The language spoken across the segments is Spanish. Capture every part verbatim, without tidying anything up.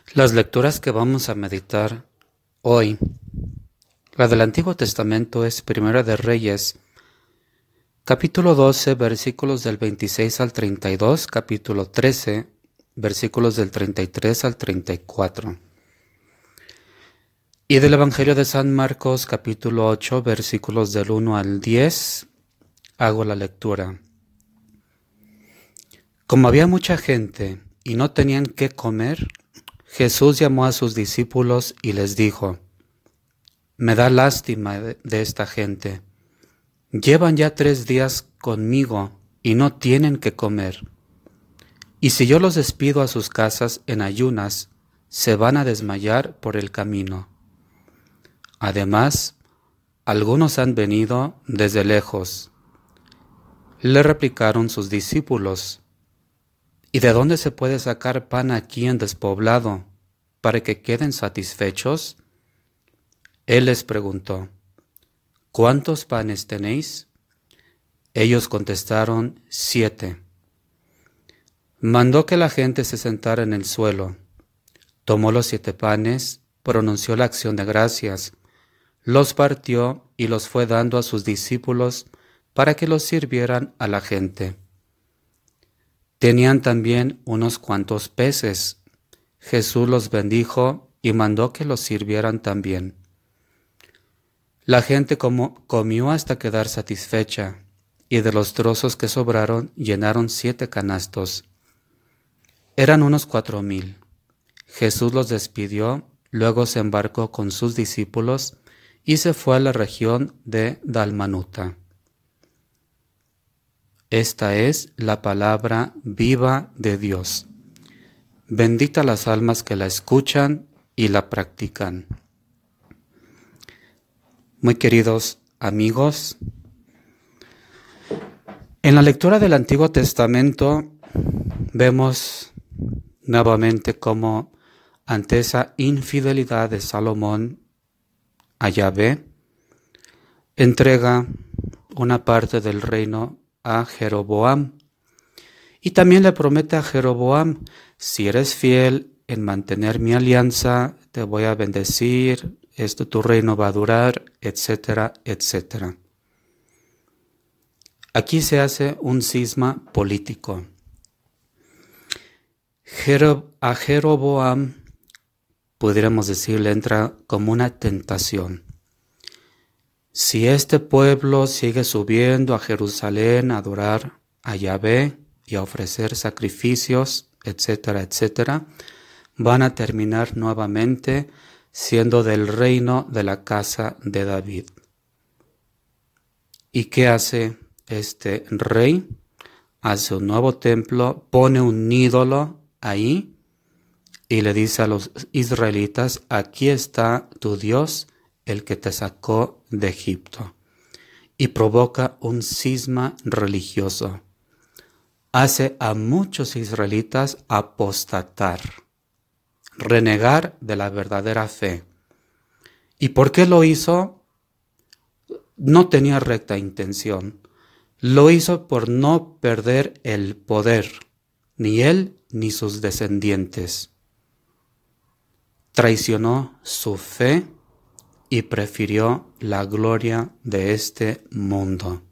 Las lecturas que vamos a meditar hoy, la del Antiguo Testamento es Primera de Reyes, capítulo doce, versículos del veintiséis al treinta y dos, capítulo trece, versículos del treinta y tres al treinta y cuatro. Y del Evangelio de San Marcos, capítulo ocho, versículos del uno al diez, hago la lectura. Como había mucha gente y no tenían qué comer, Jesús llamó a sus discípulos y les dijo: Me da lástima de, de esta gente. Llevan ya tres días conmigo y no tienen qué comer. Y si yo los despido a sus casas en ayunas, se van a desmayar por el camino. Además, algunos han venido desde lejos. Le replicaron sus discípulos: ¿Y de dónde se puede sacar pan aquí en despoblado para que queden satisfechos? Él les preguntó: ¿Cuántos panes tenéis? Ellos contestaron: siete. Mandó que la gente se sentara en el suelo. Tomó los siete panes, pronunció la acción de gracias, los partió y los fue dando a sus discípulos para que los sirvieran a la gente. Tenían también unos cuantos peces. Jesús los bendijo y mandó que los sirvieran también. La gente como, comió hasta quedar satisfecha, y de los trozos que sobraron llenaron siete canastos. Eran unos cuatro mil. Jesús los despidió, luego se embarcó con sus discípulos y se fue a la región de Dalmanuta. Esta es la palabra viva de Dios. Bendita las almas que la escuchan y la practican. Muy queridos amigos, en la lectura del Antiguo Testamento vemos nuevamente cómo ante esa infidelidad de Salomón a Yahvé, entrega una parte del reino a Jeroboam. Y también le promete a Jeroboam: si eres fiel en mantener mi alianza, te voy a bendecir, esto tu reino va a durar, etcétera, etcétera. Aquí se hace un cisma político. Jero, a Jeroboam, pudiéramos decir, le entra como una tentación. Si este pueblo sigue subiendo a Jerusalén a adorar a Yahvé y a ofrecer sacrificios, etcétera, etcétera, van a terminar nuevamente siendo del reino de la casa de David. ¿Y qué hace este rey? Hace un nuevo templo, pone un ídolo ahí y le dice a los israelitas: aquí está tu Dios, el que te sacó de Egipto. Y provoca un cisma religioso. Hace a muchos israelitas apostatar, renegar de la verdadera fe. ¿Y por qué lo hizo? No tenía recta intención. Lo hizo por no perder el poder, ni él ni sus descendientes. Traicionó su fe y prefirió la gloria de este mundo.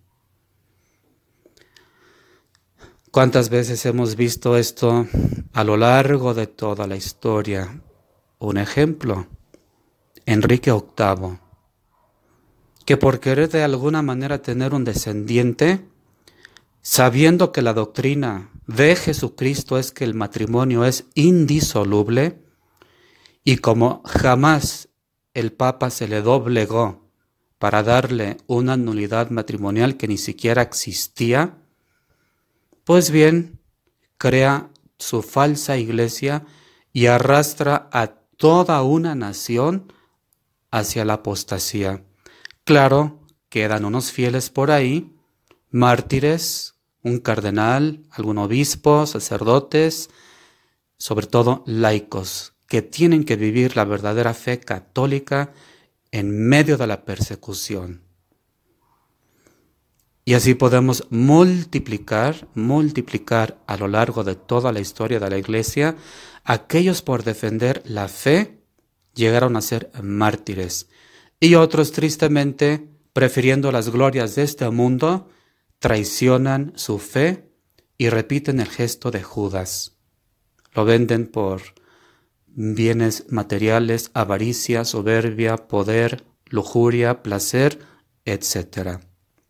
¿Cuántas veces hemos visto esto a lo largo de toda la historia? Un ejemplo, Enrique octavo, que por querer de alguna manera tener un descendiente, sabiendo que la doctrina de Jesucristo es que el matrimonio es indisoluble, y como jamás el Papa se le doblegó para darle una nulidad matrimonial que ni siquiera existía, pues bien, crea su falsa iglesia y arrastra a toda una nación hacia la apostasía. Claro, quedan unos fieles por ahí, mártires, un cardenal, algún obispo, sacerdotes, sobre todo laicos, que tienen que vivir la verdadera fe católica en medio de la persecución. Y así podemos multiplicar, multiplicar a lo largo de toda la historia de la Iglesia, aquellos por defender la fe llegaron a ser mártires. Y otros, tristemente, prefiriendo las glorias de este mundo, traicionan su fe y repiten el gesto de Judas. Lo venden por bienes materiales, avaricia, soberbia, poder, lujuria, placer, etcétera.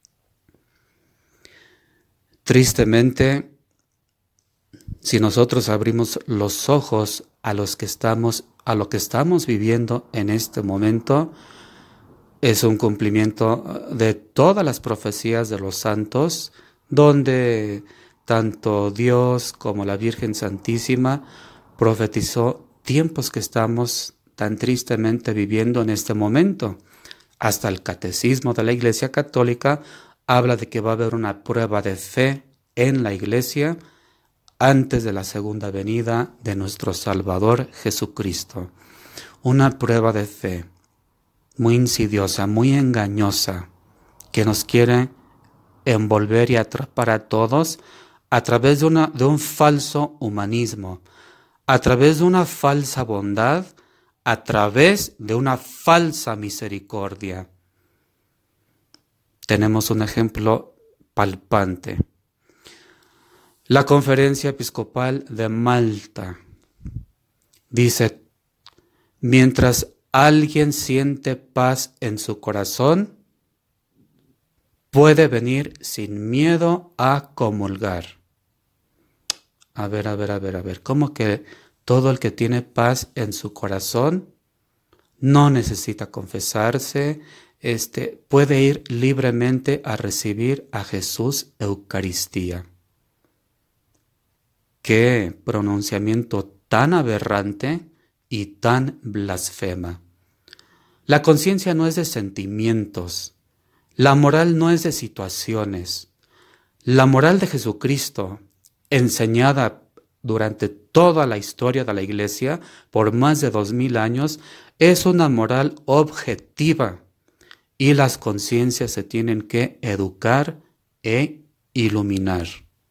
Tristemente, si nosotros abrimos los ojos a los que estamos, a lo que estamos viviendo en este momento, es un cumplimiento de todas las profecías de los santos, donde tanto Dios como la Virgen Santísima profetizó tiempos que estamos tan tristemente viviendo en este momento. Hasta el Catecismo de la Iglesia Católica habla de que va a haber una prueba de fe en la Iglesia antes de la segunda venida de nuestro Salvador Jesucristo. Una prueba de fe muy insidiosa, muy engañosa, que nos quiere envolver y atrapar a todos a través de, una, de un falso humanismo, a través de una falsa bondad, a través de una falsa misericordia. Tenemos un ejemplo palpante. La Conferencia Episcopal de Malta dice: mientras alguien siente paz en su corazón, puede venir sin miedo a comulgar. A ver, a ver, a ver, a ver, ¿cómo que todo el que tiene paz en su corazón no necesita confesarse, este, puede ir libremente a recibir a Jesús Eucaristía? ¡Qué pronunciamiento tan aberrante y tan blasfema! La conciencia no es de sentimientos, la moral no es de situaciones. La moral de Jesucristo, enseñada durante toda la historia de la Iglesia por más de dos mil años, es una moral objetiva y las conciencias se tienen que educar e iluminar.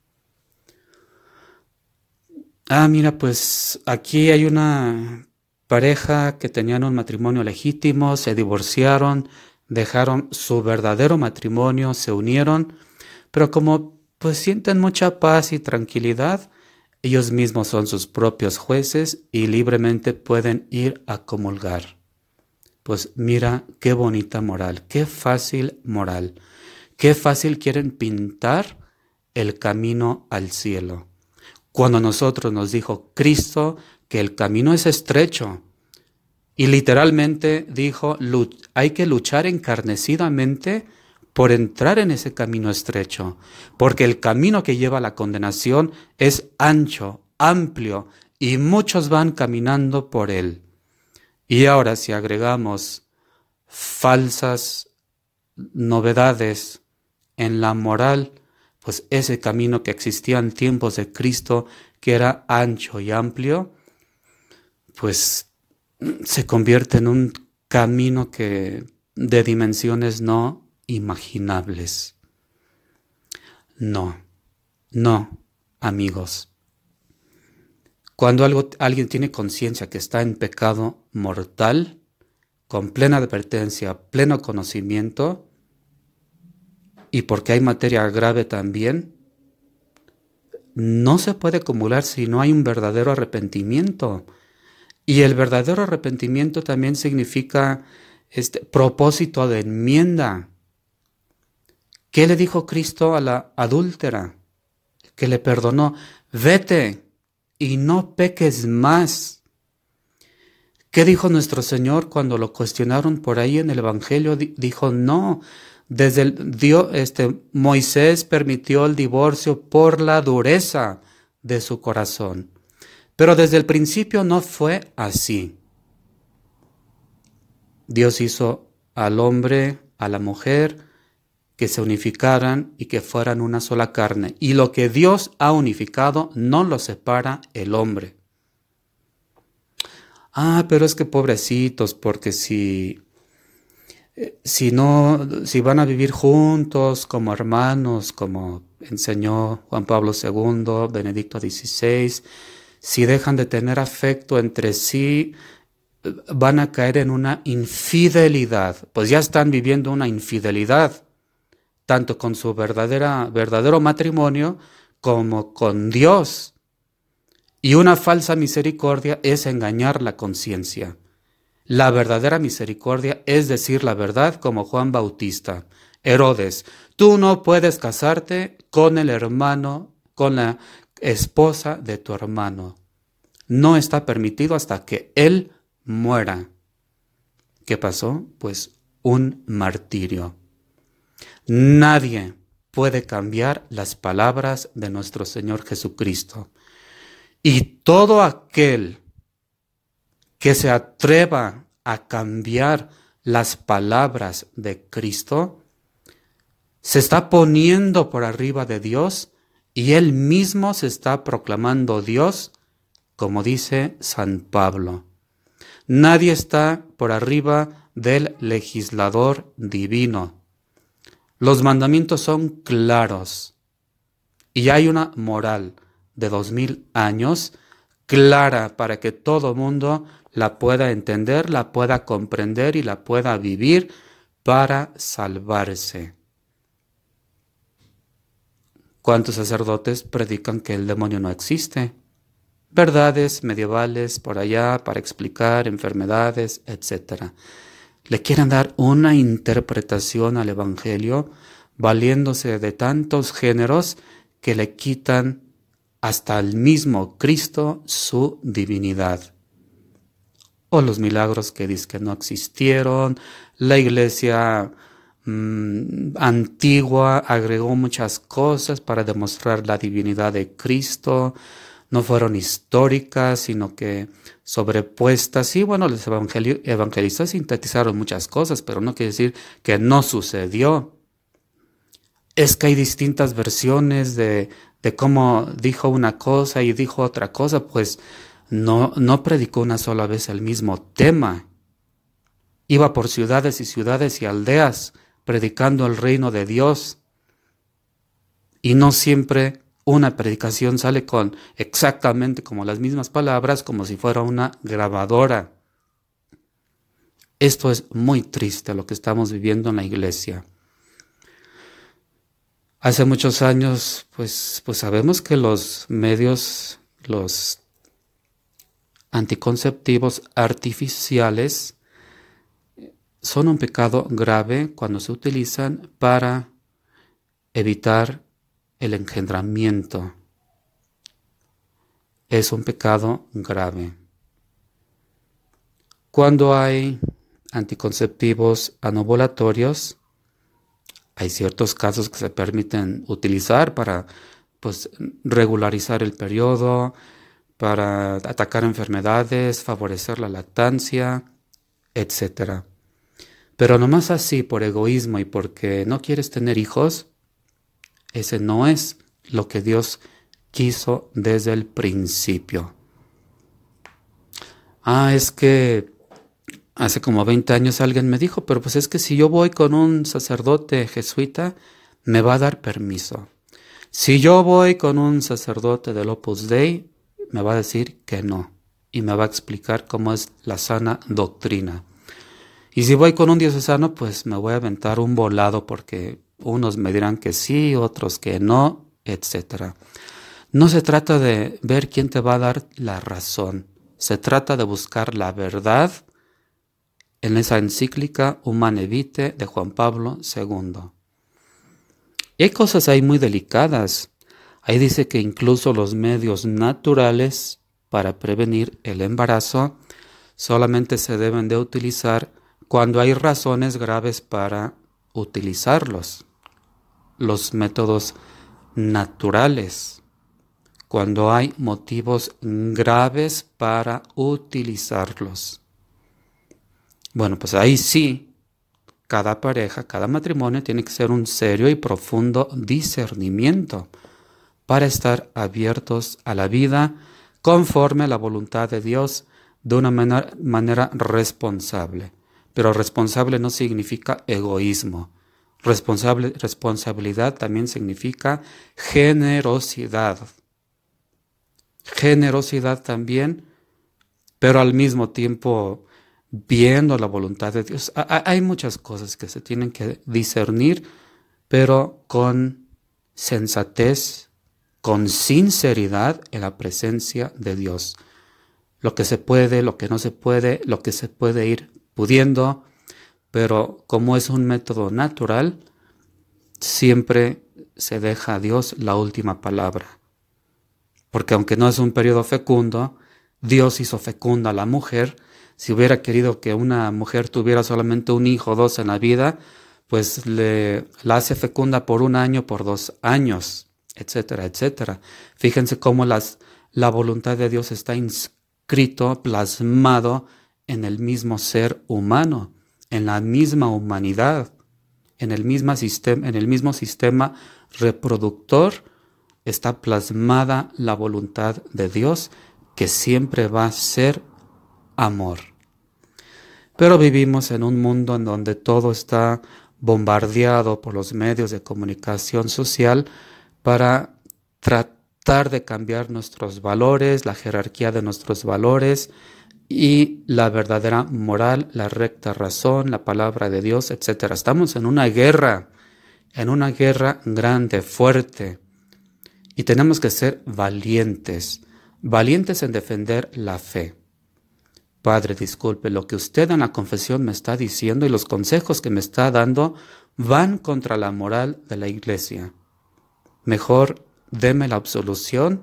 Ah, mira, pues aquí hay una pareja que tenían un matrimonio legítimo, se divorciaron, dejaron su verdadero matrimonio, se unieron, pero como pues sienten mucha paz y tranquilidad, ellos mismos son sus propios jueces y libremente pueden ir a comulgar. Pues mira qué bonita moral, qué fácil moral, qué fácil quieren pintar el camino al cielo. Cuando nosotros nos dijo Cristo que el camino es estrecho, y literalmente dijo, hay que luchar encarnecidamente por entrar en ese camino estrecho, porque el camino que lleva a la condenación es ancho, amplio, y muchos van caminando por él. Y ahora si agregamos falsas novedades en la moral, pues ese camino que existía en tiempos de Cristo, que era ancho y amplio, pues se convierte en un camino que de dimensiones no imaginables. No, no, amigos. Cuando algo, alguien tiene conciencia que está en pecado mortal, con plena advertencia, pleno conocimiento, y porque hay materia grave también, no se puede acumular si no hay un verdadero arrepentimiento. Y el verdadero arrepentimiento también significa este propósito de enmienda. ¿Qué le dijo Cristo a la adúltera? Que le perdonó: vete y no peques más. ¿Qué dijo nuestro Señor cuando lo cuestionaron por ahí en el Evangelio? Dijo, no, desde el, Dios, este, Moisés permitió el divorcio por la dureza de su corazón. Pero desde el principio no fue así. Dios hizo al hombre, a la mujer, que se unificaran y que fueran una sola carne. Y lo que Dios ha unificado no lo separa el hombre. Ah, pero es que pobrecitos, porque si Si no, si van a vivir juntos como hermanos, como enseñó Juan Pablo segundo, Benedicto dieciséis, si dejan de tener afecto entre sí, van a caer en una infidelidad. Pues ya están viviendo una infidelidad, tanto con su verdadera, verdadero matrimonio como con Dios. Y una falsa misericordia es engañar la conciencia. La verdadera misericordia es decir la verdad como Juan Bautista. Herodes, tú no puedes casarte con el hermano, con la esposa de tu hermano. No está permitido hasta que él muera. ¿Qué pasó? Pues un martirio. Nadie puede cambiar las palabras de nuestro Señor Jesucristo. Y todo aquel que se atreva a cambiar las palabras de Cristo, se está poniendo por arriba de Dios y él mismo se está proclamando Dios, como dice San Pablo. Nadie está por arriba del legislador divino. Los mandamientos son claros y hay una moral de dos mil años clara para que todo mundo la pueda entender, la pueda comprender y la pueda vivir para salvarse. ¿Cuántos sacerdotes predican que el demonio no existe? Verdades medievales por allá para explicar enfermedades, etcétera. Le quieren dar una interpretación al Evangelio valiéndose de tantos géneros que le quitan hasta el mismo Cristo su divinidad. O los milagros que dicen que no existieron, la iglesia mmm, antigua agregó muchas cosas para demostrar la divinidad de Cristo, no fueron históricas, sino que sobrepuestas. Sí, bueno, los evangel- evangelistas sintetizaron muchas cosas, pero no quiere decir que no sucedió. Es que hay distintas versiones de, de cómo dijo una cosa y dijo otra cosa, pues no, no predicó una sola vez el mismo tema. Iba por ciudades y ciudades y aldeas predicando el reino de Dios. Y no siempre una predicación sale con exactamente como las mismas palabras, como si fuera una grabadora. Esto es muy triste lo que estamos viviendo en la iglesia. Hace muchos años, pues, pues sabemos que los medios, los anticonceptivos artificiales son un pecado grave cuando se utilizan para evitar el engendramiento. Es un pecado grave. Cuando hay anticonceptivos anovulatorios, hay ciertos casos que se permiten utilizar para pues, regularizar el periodo, para atacar enfermedades, favorecer la lactancia, etcétera. Pero nomás así, por egoísmo y porque no quieres tener hijos, ese no es lo que Dios quiso desde el principio. Ah, es que hace como veinte años alguien me dijo, pero pues es que si yo voy con un sacerdote jesuita, me va a dar permiso. Si yo voy con un sacerdote del Opus Dei, me va a decir que no. Y me va a explicar cómo es la sana doctrina. Y si voy con un diocesano, pues me voy a aventar un volado porque unos me dirán que sí, otros que no, etcétera. No se trata de ver quién te va a dar la razón. Se trata de buscar la verdad en esa encíclica Humanae Vitae de Juan Pablo segundo. Y hay cosas ahí muy delicadas. Ahí dice que incluso los medios naturales para prevenir el embarazo solamente se deben de utilizar cuando hay razones graves para utilizarlos. Los métodos naturales, cuando hay motivos graves para utilizarlos. Bueno, pues ahí sí, cada pareja, cada matrimonio tiene que ser un serio y profundo discernimiento para estar abiertos a la vida conforme a la voluntad de Dios de una manera, manera responsable. pero responsable no significa egoísmo. Responsable, responsabilidad también significa generosidad. Generosidad también, pero al mismo tiempo viendo la voluntad de Dios. Hay muchas cosas que se tienen que discernir, pero con sensatez, con sinceridad en la presencia de Dios. Lo que se puede, lo que no se puede, lo que se puede ir pudiendo, pero como es un método natural, siempre se deja a Dios la última palabra. Porque aunque no es un periodo fecundo, Dios hizo fecunda a la mujer. Si hubiera querido que una mujer tuviera solamente un hijo o dos en la vida, pues le, la hace fecunda por un año, por dos años, etcétera, etcétera. Fíjense cómo las, la voluntad de Dios está inscrito, plasmado en el mismo ser humano, en la misma humanidad, en el mismo sistema, en el mismo sistema reproductor está plasmada la voluntad de Dios, que siempre va a ser amor. Pero vivimos en un mundo en donde todo está bombardeado por los medios de comunicación social para tratar de cambiar nuestros valores, la jerarquía de nuestros valores y la verdadera moral, la recta razón, la palabra de Dios, etcétera. Estamos en una guerra, en una guerra grande, fuerte, y tenemos que ser valientes, valientes en defender la fe. Padre, disculpe, lo que usted en la confesión me está diciendo y los consejos que me está dando van contra la moral de la Iglesia. Mejor deme la absolución,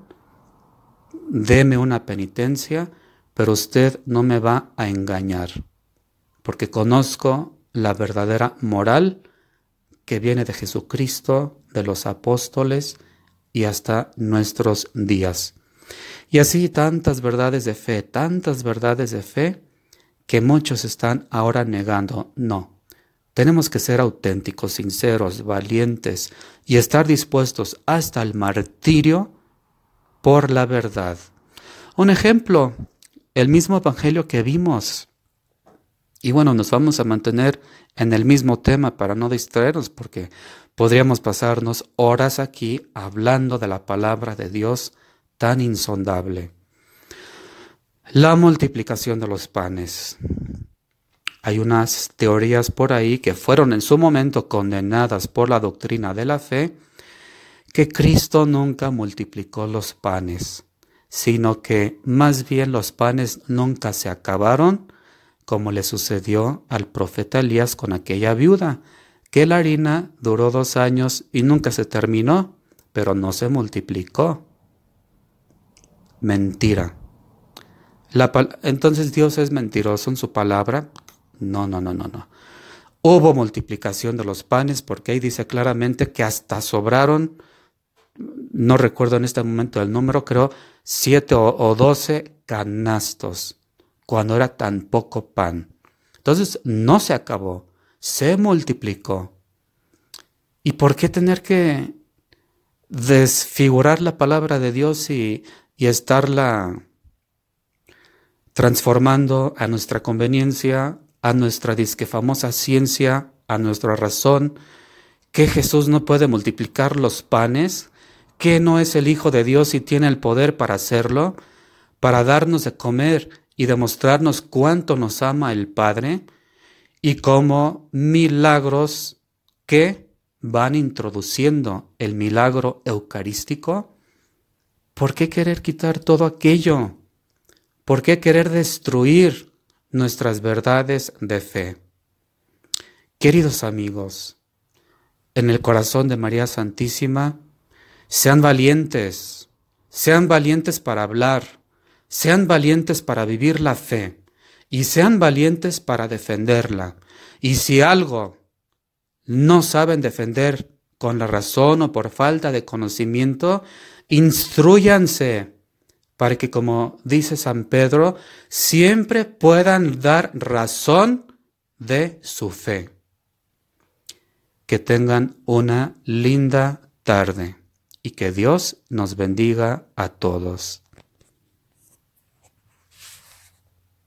deme una penitencia, pero usted no me va a engañar, porque conozco la verdadera moral que viene de Jesucristo, de los apóstoles y hasta nuestros días. Y así tantas verdades de fe, tantas verdades de fe que muchos están ahora negando. No, tenemos que ser auténticos, sinceros, valientes y estar dispuestos hasta el martirio por la verdad. Un ejemplo, el mismo evangelio que vimos. Y bueno, nos vamos a mantener en el mismo tema para no distraernos, porque podríamos pasarnos horas aquí hablando de la palabra de Dios tan insondable. La multiplicación de los panes. Hay unas teorías por ahí que fueron en su momento condenadas por la doctrina de la fe, que Cristo nunca multiplicó los panes, sino que más bien los panes nunca se acabaron, como le sucedió al profeta Elías con aquella viuda, que la harina duró dos años y nunca se terminó, pero no se multiplicó. Mentira. La, entonces Dios es mentiroso en su palabra. No, no, no, no, no. Hubo multiplicación de los panes porque ahí dice claramente que hasta sobraron, no recuerdo en este momento el número, creo siete o, o doce canastos, cuando era tan poco pan. Entonces no se acabó, se multiplicó. ¿Y por qué tener que desfigurar la palabra de Dios y, y estarla transformando a nuestra conveniencia, a nuestra disque famosa ciencia, a nuestra razón, que Jesús no puede multiplicar los panes, que no es el Hijo de Dios y tiene el poder para hacerlo, para darnos de comer y demostrarnos cuánto nos ama el Padre, y cómo milagros que van introduciendo el milagro eucarístico? ¿Por qué querer quitar todo aquello? ¿Por qué querer destruir nuestras verdades de fe? Queridos amigos, en el corazón de María Santísima, sean valientes, sean valientes para hablar, sean valientes para vivir la fe y sean valientes para defenderla. Y si algo no saben defender con la razón o por falta de conocimiento, instrúyanse para que, como dice San Pedro, siempre puedan dar razón de su fe. Que tengan una linda tarde y que Dios nos bendiga a todos.